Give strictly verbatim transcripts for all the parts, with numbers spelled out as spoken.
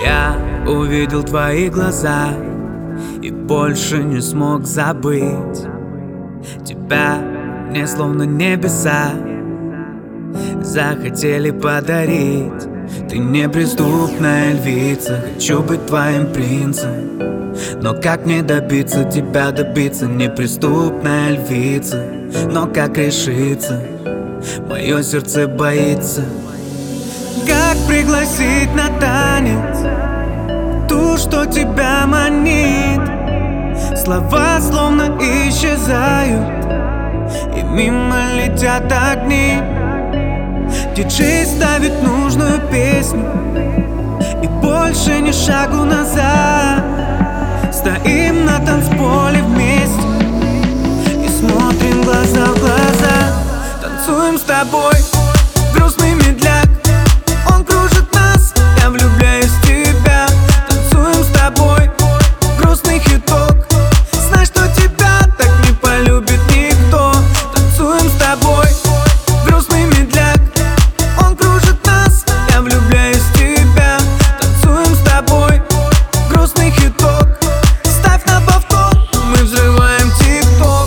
Я увидел твои глаза и больше не смог забыть тебя. Мне словно небеса захотели подарить. Ты неприступная львица, хочу быть твоим принцем. Но как мне добиться тебя, добиться? Неприступная львица, но как решиться? Мое сердце боится. Как пригласить на танец ту, что тебя манит? Слова словно исчезают, и мимо летят огни. Диджей ставит нужную песню, и больше ни шагу назад. Стоим на танцполе вместе и смотрим глаза в глаза. Танцуем с тобой грустный медляк, он кружит нас, я влюбляюсь в тебя. Танцуем с тобой грустный хиток, знай, что тебя так не полюбит никто. Танцуем с тобой грустный медляк, он кружит нас, я влюбляюсь в тебя. Танцуем с тобой грустный хиток, ставь на повтор, мы взрываем тик-ток.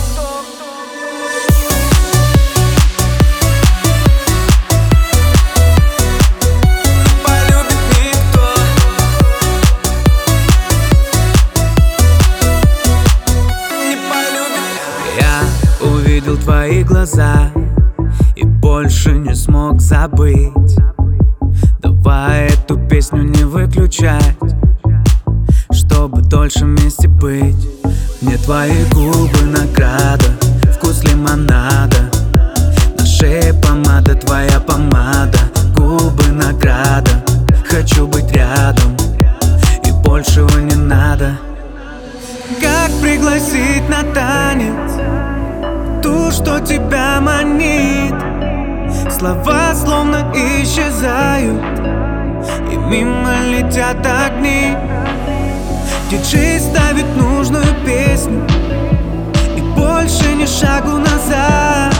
Увидел твои глаза и больше не смог забыть. Давай эту песню не выключать, чтобы дольше вместе быть. Мне твои губы награда, вкус лимонада, на шее помада, твоя помада. Губы награда, хочу быть рядом, и большего не надо. Как пригласить на танец ту, что тебя манит? Слова словно исчезают, и мимо летят огни. Диджей ставит нужную песню, и больше ни шагу назад.